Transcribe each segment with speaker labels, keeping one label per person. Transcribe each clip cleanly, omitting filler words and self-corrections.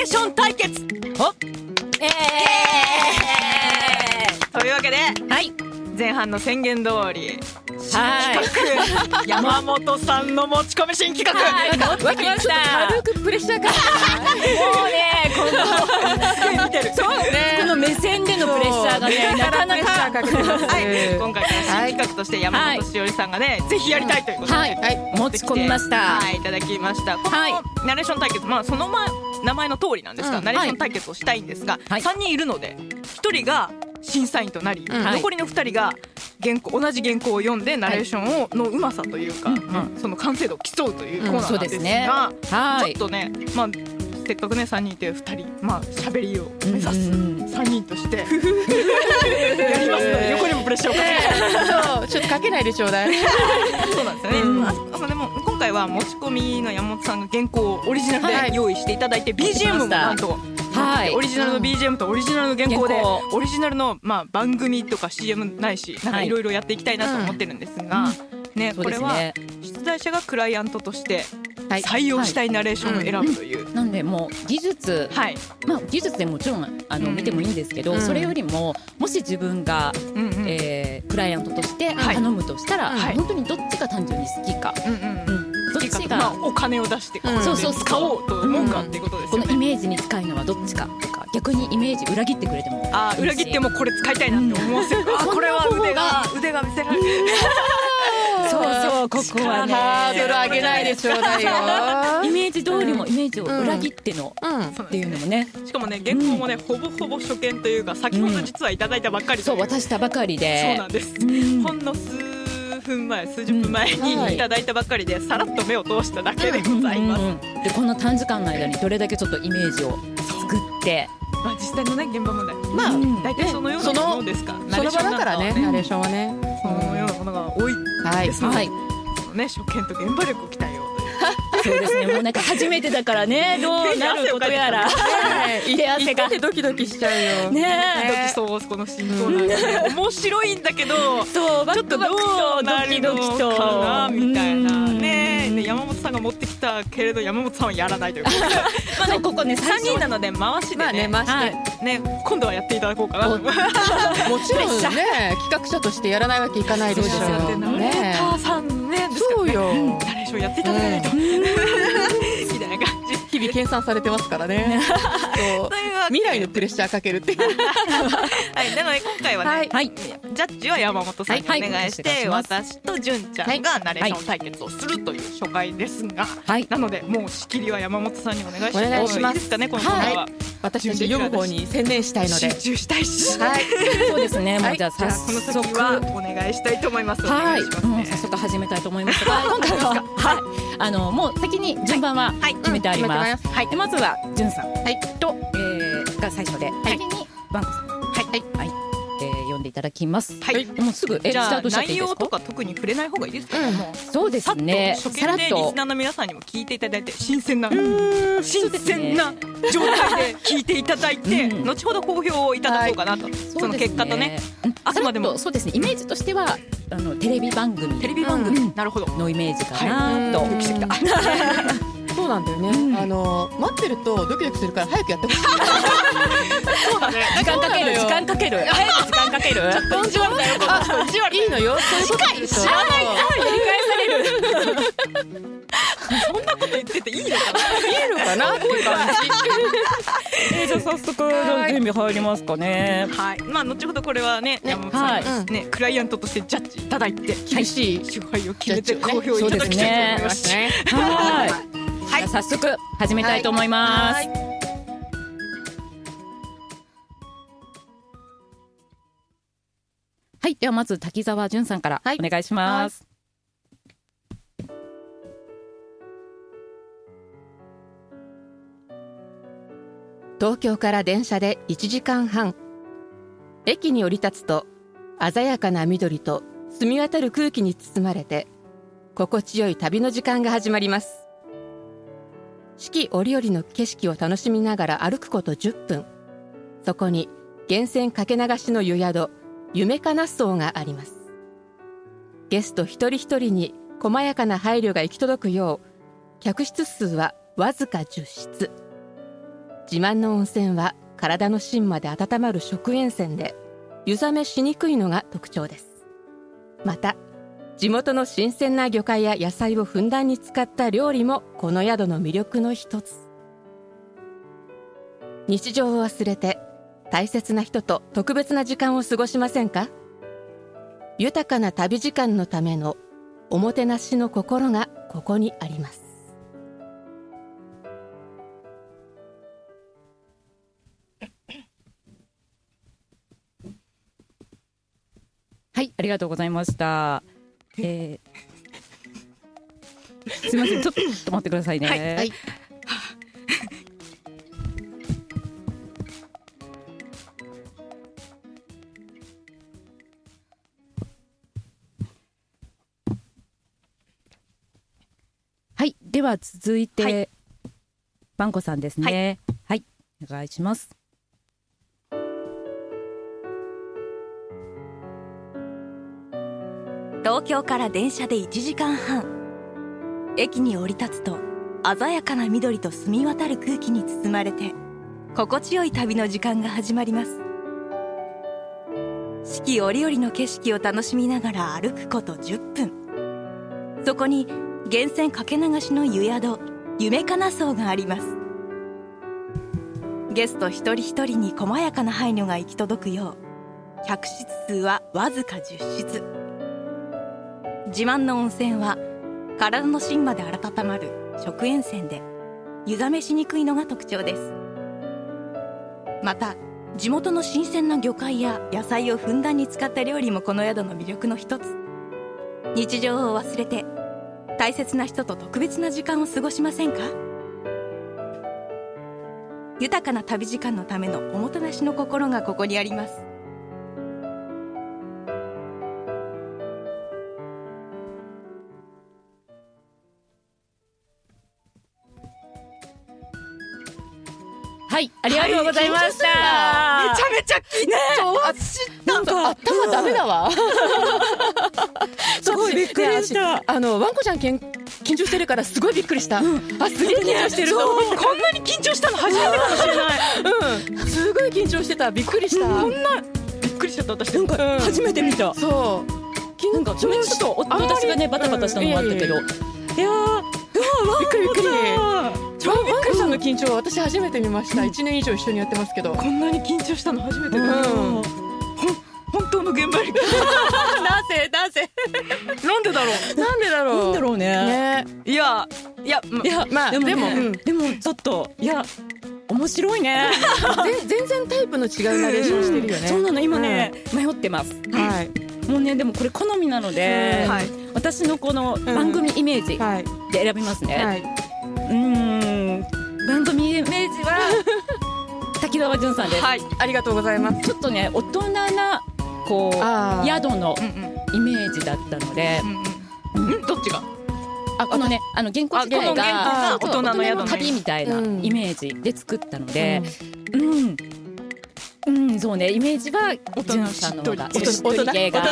Speaker 1: レーション対決。というわけで、
Speaker 2: はい、
Speaker 1: 前半の宣言通り
Speaker 2: はい、
Speaker 1: 山本さんの持ち込み新企画、
Speaker 2: 持ってきました。
Speaker 3: 軽くプレッシャーか
Speaker 2: もうね、この目線でのプレッシャーがね、なかなか。
Speaker 1: はい、今回から新企画として山本しおりさんがね、ぜひやりたいということで、
Speaker 2: 持ち込みました。
Speaker 1: はい、いただきました。このナレーション対決、その名前の通りなんですが、ナレーション対決をしたいんですが、3人いるので1人が審査員となり、残りの2人が同じ原稿を読んでナレーションのうまさというか、その完成度を競うというコーナーなんですが、ちょっとね、せっかくね3人いて2人喋りを目指す3人としてやりますので、横にもプレッシャーをかけ
Speaker 3: ちょっとかけないでちょうだい。
Speaker 1: そうなんですよね。でも今回は持ち込みの山本さんが原稿をオリジナルで用意していただいて、BGM もなんとオリジナルの BGM とオリジナルの原稿でオリジナルの番組とか CM ないし、なんかいろいろやっていきたいなと思ってるんですが、これは出題者がクライアントとして採用したいナレーションを選ぶという、
Speaker 2: なんでもう技術、技術でもちろん見てもいいんですけど、それよりももし自分がクライアントとして頼むとしたら、本当にどっちが単純に好きか、どっちが
Speaker 1: お金を出して使おうと思うかっていうことですよね。
Speaker 2: このイメージに近いのはどっちかとか、逆にイメージ裏切ってくれてもいいし、
Speaker 1: 裏切ってもこれ使いたいなって思わせる、これは腕が見せられる。
Speaker 2: そう、ここはね、
Speaker 3: ハードル上げないでちょうだいよ。
Speaker 2: イメージ通りもイメージを裏切ってのっていうのもね、
Speaker 1: しかもね原稿もねほぼほぼ初見というか、先ほど実はいただいたばっかり、
Speaker 2: そう渡したばかりで、
Speaker 1: そうなんです。ほんの数十分前にいただいたばっかりで、さらっと目を通しただけでございます。
Speaker 2: でこの短時間の間にどれだけちょっとイメージを作って、
Speaker 1: 実際のね現場問題、大体そのようなものですか。
Speaker 3: その場だからね、ナレーションはね、
Speaker 1: そのようなものが多いですので、初見と現場力を鍛えようという。
Speaker 2: そうですね、もうなんか初めてだからね、どうなることやら手汗が
Speaker 3: ドキドキしちゃうよ
Speaker 1: ね。そう、この進行なんで面白いんだけど、ちょっとどうなるのかなみたいなね。山本さんが持ってきたけれど山本さんはやらないということで、ここね3人なので回しでね、今度はやっていただこうかなと。も
Speaker 3: ちろんね、企画者としてやらないわけいかないでしょ。
Speaker 1: ナレーターさんね、
Speaker 3: そうよ、
Speaker 1: ナレーションやっていただかないとみたいな感じ、
Speaker 3: 日々計算されてますからね。未来のプレッシャーかけるっていう。
Speaker 1: なので今回はね、ジャッジは山本さんにお願いして、私と純ちゃんがナレーション対決をするという初回ですが、なのでもう仕切りは山本さんにお願いしてもいいですかね。このコーナーは
Speaker 3: 私たち読む方に専念したいので
Speaker 1: 集中したいし、
Speaker 2: そうですね。もうじゃあ早
Speaker 1: この先はお願いしたいと思います。
Speaker 2: 早速始めたいと思いますが、今回はもう先に順番は決めてあります。でまずは純さんとが最初で、先にワンコさん読んでいただきます。もうすぐスタートしちゃっていいですか。内容
Speaker 1: とか特に触れない方がいいですか。
Speaker 2: そうですね。
Speaker 1: 初見でリスナーの皆さんにも聞いていただいて、新鮮な状態で聞いていただいて、後ほど好評をいただこうかなと。その結果とね、あくまでも
Speaker 2: そうですね。イメージとしてはテレビ番組
Speaker 1: なるほど
Speaker 2: のイメージかなと。
Speaker 3: そうなんだよね。待ってるとドキドキするから早くやってほしい。
Speaker 1: そうだね。
Speaker 2: 時間かける。早く時間かける。
Speaker 3: ちょっと意地悪だよ。いいのよ。そういうことすると。
Speaker 2: 知らない。やり返される。
Speaker 1: そんなこと言ってていいのかな。
Speaker 3: いいのかなっていう感じ。
Speaker 2: じゃあ早速準備入りますかね。
Speaker 1: 後ほどこれはね、山本さんにクライアントとしてジャッジいただいて、厳しい勝敗を決めて好評いただきたいと思います。
Speaker 2: 早速始めたいと思います。ではまず滝沢純さんからお願いします。
Speaker 3: 東京から電車で1時間半。駅に降り立つと鮮やかな緑と澄み渡る空気に包まれて、心地よい旅の時間が始まります。四季折々の景色を楽しみながら歩くこと10分。そこに源泉かけ流しの湯宿、夢かな荘があります。ゲスト一人一人に細やかな配慮が行き届くよう、客室数はわずか10室。 自慢の温泉は体の芯まで温まる食塩泉で湯冷めしにくいのが特徴です。また地元の新鮮な魚介や野菜をふんだんに使った料理もこの宿の魅力の一つ。日常を忘れて大切な人と特別な時間を過ごしませんか？豊かな旅時間のためのおもてなしの心がここにあります。
Speaker 2: はい、ありがとうございました。すみません、ちょっと待ってくださいね。はいはいはい、では続いて、はい、バンコさんですね。はい、はい、お願いします。
Speaker 4: 東京から電車で1時間半、駅に降り立つと鮮やかな緑と澄み渡る空気に包まれて心地よい旅の時間が始まります。四季折々の景色を楽しみながら歩くこと10分、そこに源泉かけ流しの湯宿夢かな荘があります。ゲスト一人一人に細やかな配慮が行き届くよう客室数はわずか10室。自慢の温泉は体の芯まで温まる食塩泉で湯冷めしにくいのが特徴です。また地元の新鮮な魚介や野菜をふんだんに使った料理もこの宿の魅力の一つ。日常を忘れて大切な人と特別な時間を過ごしませんか？豊かな旅時間のためのおもてなしの心がここにあります。
Speaker 2: はい、ありがとうございました。
Speaker 1: はい、めちゃめちゃ緊張した
Speaker 3: なんか頭ダメだわ
Speaker 2: すごいびっくりした。
Speaker 3: ワンコちゃん緊張してるからすごいびっくりした、すげえ緊張してると思う。
Speaker 1: こんなに緊張したの初めてかもしれない
Speaker 3: すごい緊張してた、びっくりした、
Speaker 1: こんなびっくりしちゃった。私
Speaker 2: なんか初めて見た。
Speaker 3: そう
Speaker 2: なんかちょっと私がねバタバタしたのもあったけど、いや
Speaker 3: びっくりびっくり。ワンコさんの緊張は私初めて見ました。1年以上一緒にやってますけど、
Speaker 1: こんなに緊張したの初めて。本当の現場に
Speaker 3: なぜ
Speaker 1: なんでだろう
Speaker 2: ね。
Speaker 1: いや
Speaker 3: まあでも
Speaker 2: ちょっと面白いね
Speaker 3: 全然タイプの違うナレーションしてるよね。
Speaker 2: そうなの、今ね迷ってます。はい、もうねでもこれ好みなので、私のこの番組イメージで選びますね。番組イメージは滝沢純さんです。
Speaker 3: はい、ありがとうございます。
Speaker 2: ちょっとね大人なこう宿のイメージだったので、
Speaker 1: どっちが
Speaker 2: このね原稿自体が
Speaker 1: 大人の宿の
Speaker 2: 旅みたいなイメージで作ったので、そうね、イメージは純さんの方がしっとり系が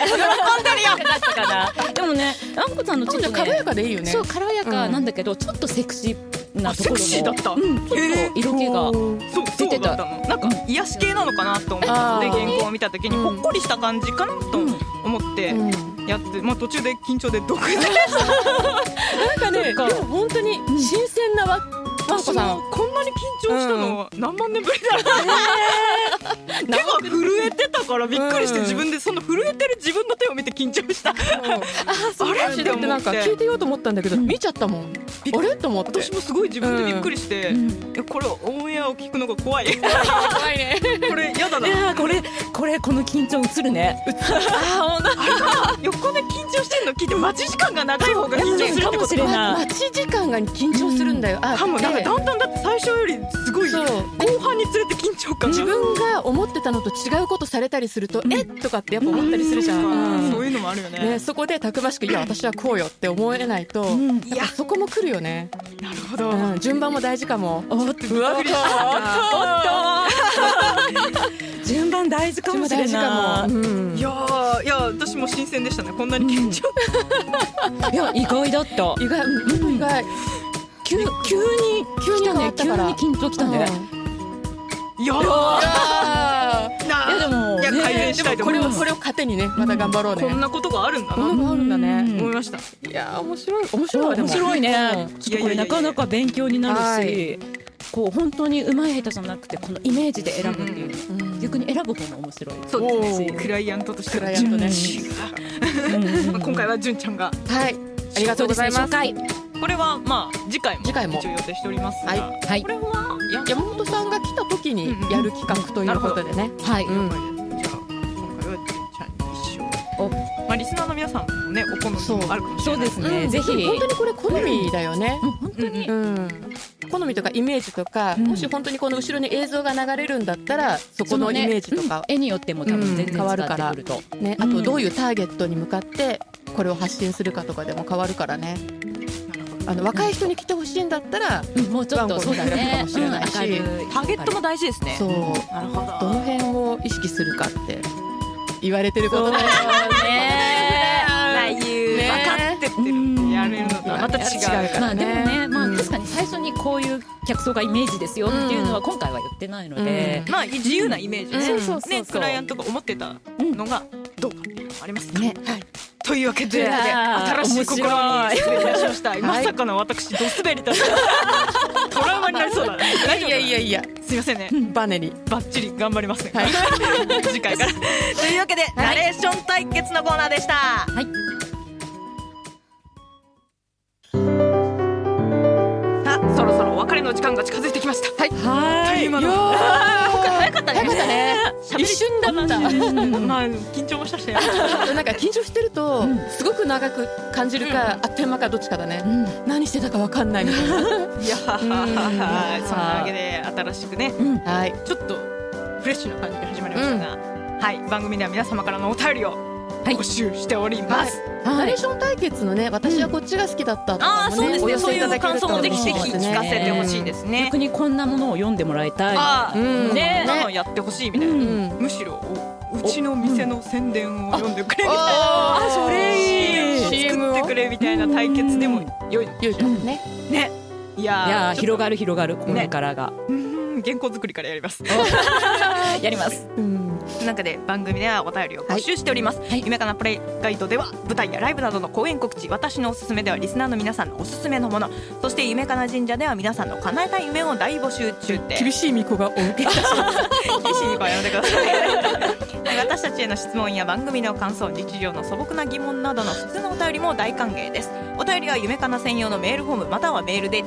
Speaker 2: でもねあんこさんのちょっとね
Speaker 3: 軽やかでいいよね。
Speaker 2: そう軽やかなんだけどちょっとセクシーなところも
Speaker 1: セクシーだった。
Speaker 2: ちょっと色気が出てた。
Speaker 1: なんか癒し系なのかなと思ったので原稿を見た時にほっこりした感じかなと思ってやって、途中で緊張で毒で
Speaker 3: なんかね、でも本当に新鮮なワンコさん、
Speaker 1: こんなに緊張したの何万年ぶりだろう手が震えてたからびっくりして、自分でその震えてる自分の手を見て緊張した。あれって
Speaker 3: なんか聞いてようと思ったんだけど見ちゃったもん。あれと思って
Speaker 1: 私もすごい自分でびっくりして、これオンエアを聞くのが怖い怖いねこれやだな。
Speaker 2: いやこの緊張映るね。
Speaker 1: 横で緊張してんの聞いて待ち時間が長い方が緊張するってこと。
Speaker 3: 待ち時間が緊張するんだよ。
Speaker 1: かもなんかだんだんだって最初よりすごい後半につれて緊張感が、
Speaker 3: 自分が思ってたのと違うことされたりするととかってやっぱ思ったりするじゃん。
Speaker 1: そういうのもあるよね。
Speaker 3: そこでたくましくいや私はこうよって思えないと、いやそこも来るよね。
Speaker 1: なるほど、
Speaker 3: 順番も大事かも。
Speaker 2: 順番大事かもしれない。
Speaker 1: いや私も新鮮でしたね、こんなに緊張。
Speaker 2: いや意外だった。
Speaker 3: 意外
Speaker 2: 急に来たね。急に緊張来たね。
Speaker 1: いやでも
Speaker 3: 改善したいと思います。これを糧にね、また頑張ろうね。
Speaker 1: こんなことがあるんだな。
Speaker 3: こんなことあるんだね。
Speaker 1: 思いました。
Speaker 3: いや面白い
Speaker 2: ね。これなかなか勉強になるし、こう本当に上手い下手じゃなくてこのイメージで選ぶっていう、逆に選ぶ方も面白い。
Speaker 1: そうですね。クライアントとしては順ね。今回は純ちゃんが、
Speaker 3: はい、ありがとうございます。
Speaker 1: これはまあ次回も一応予定しておりますが、これは
Speaker 3: 山本さんが来た時にやる企画ということでね。
Speaker 1: はい。じゃあ今回は純ちゃんに一生。まあリスナーの皆さんもね、お好みもあるかもしれない。
Speaker 2: そうですね。ぜひ
Speaker 3: 本当にこれ好みだよね。本当に。好みとかイメージとか、もし本当にこの後ろに映像が流れるんだったら、そこのイメージとか
Speaker 2: 絵によっても多分全然変わるから
Speaker 3: ね。あとどういうターゲットに向かってこれを発信するかとかでも変わるからね。若い人に来てほしいんだったら、
Speaker 2: もうちょっとそうだね、
Speaker 3: かもしれないし、
Speaker 1: ターゲットも大事ですね。
Speaker 3: そう、
Speaker 1: なるほど。
Speaker 3: どの辺を意識するかって言われてることだよ
Speaker 1: ね。分かってってるってやれるのとまた違うから。
Speaker 2: まあでもね、まあ確かに最初にこういう客層がイメージですよっていうのは今回は言ってないので、
Speaker 1: まあ自由なイメージね、クライアントが思ってたのがどうかっていうのもありますね。というわけで新しい試みに失礼いたしました。まさかの私ドスベリだったトラウマになりそうだね。
Speaker 3: いや
Speaker 1: すいませんね。
Speaker 3: バネに
Speaker 1: バッチリ頑張りますね。次回から。というわけでナレーション対決のコーナーでした。はい。そろそろお別れの時間が近づいてきました。はい。今の早かったね。
Speaker 3: 一瞬だった。
Speaker 1: まあ緊張もしたしね。
Speaker 3: なんか緊張してるとすごく長く感じるか、あっという間かどっちかだね。何してたかわかんないみたいな。い
Speaker 1: やそんなわけで新しくね、ちょっとフレッシュな感じで始まりましたが、はい、番組では皆様からのお便りを募集しております。
Speaker 3: ナレーション対決のね、私はこっちが好きだったとかもね、
Speaker 1: そういう感想もぜひぜひ聞かせてほしいですね。
Speaker 2: 逆にこんなものを読んでもらいたい、
Speaker 1: ね、なのやってほしいみたいな。むしろうちの店の宣伝を読んでくれみたいな、
Speaker 3: それいい、
Speaker 1: CM を作ってくれみたいな対決でも良い
Speaker 3: ね。
Speaker 1: いや
Speaker 2: 広がるこれからが
Speaker 1: 原稿作りからやります。
Speaker 2: やります。
Speaker 1: 中で番組ではお便りを募集しております。夢かなプレイガイドでは舞台やライブなどの公演告知、私のおすすめではリスナーの皆さんのおすすめのもの、そして夢かな神社では皆さんの叶えたい夢を大募集中で。
Speaker 3: 厳しい巫女がお受けいたします。
Speaker 1: 厳しい巫女はやめてください。私たちへの質問や番組の感想、日常の素朴な疑問などの普通のお便りも大歓迎です。お便りは夢かな専用のメールフォームまたはメールで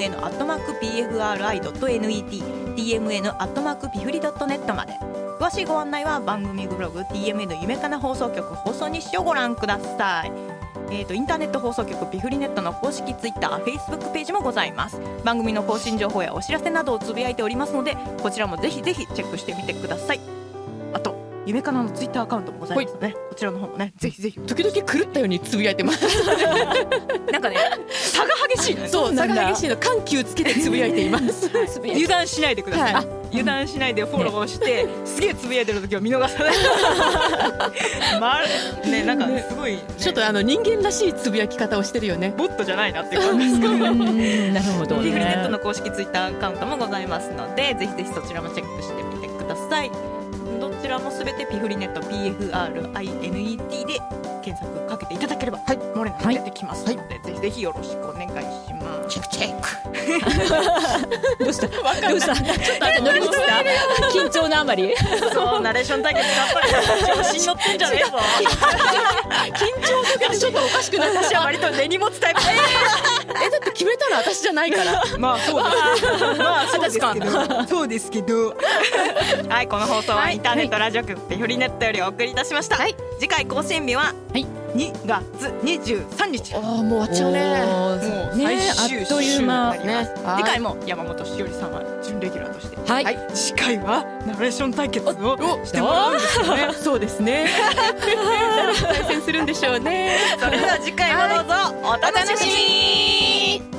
Speaker 1: tmn@pfri.net tmn@pifri.net まで。詳しいご案内は番組ブログ TMN 夢かな放送局放送日誌をご覧ください。インターネット放送局ピフリネットの公式ツイッター、フェイスブックページもございます。番組の更新情報やお知らせなどをつぶやいておりますので、こちらもぜひぜひチェックしてみてください。あと夢かなのツイッターアカウントもございますので、こちらの方もね、ぜひぜひ。
Speaker 3: 時々狂ったようにつぶやいてます。
Speaker 1: なんかね、差が激しいね。
Speaker 3: そう、差が激しいの、緩急つけてつぶやいています。
Speaker 1: 油断しないでください。油断しないでフォローして、すげえつぶやいてる時は見逃さない。ね、なんかすごい
Speaker 3: ちょっと人間らしいつぶやき方をしてるよね。
Speaker 1: ボットじゃないなっていう感じですけど。
Speaker 2: なるほどね。
Speaker 1: ピフリネットの公式ツイッターアカウントもございますので、ぜひぜひそちらもチェックしてみてください。どちらもすべてピフリネット PFRINET で検索かけていただければ、漏れなく出てきますので、ぜひぜひよろしくお願いします。
Speaker 3: チェック。
Speaker 2: どうした？ちょっと乗り切った？緊張のあまり。
Speaker 1: そう、ナレーション対決やっぱり調子に乗ってんじゃねえぞ。
Speaker 3: 緊張とかちょっとおかしくなった。
Speaker 1: 私は割と根に持つタイプ。
Speaker 3: だって決めたの私じゃないから。
Speaker 1: まあそうですけど。そうですけど。はい、この放送はインターネットラジオ局ピフリネットよりお送りいたしました。次回更新日は2月23日。
Speaker 3: もう終わっちゃうね。
Speaker 1: もう最終週になります。次回も山本しおりさんは準レギュラーとして、次回はナレーション対決をしてもらうんですよね。
Speaker 3: そうですね。対戦するんでしょうね。
Speaker 1: それでは次回もどうぞお楽しみに。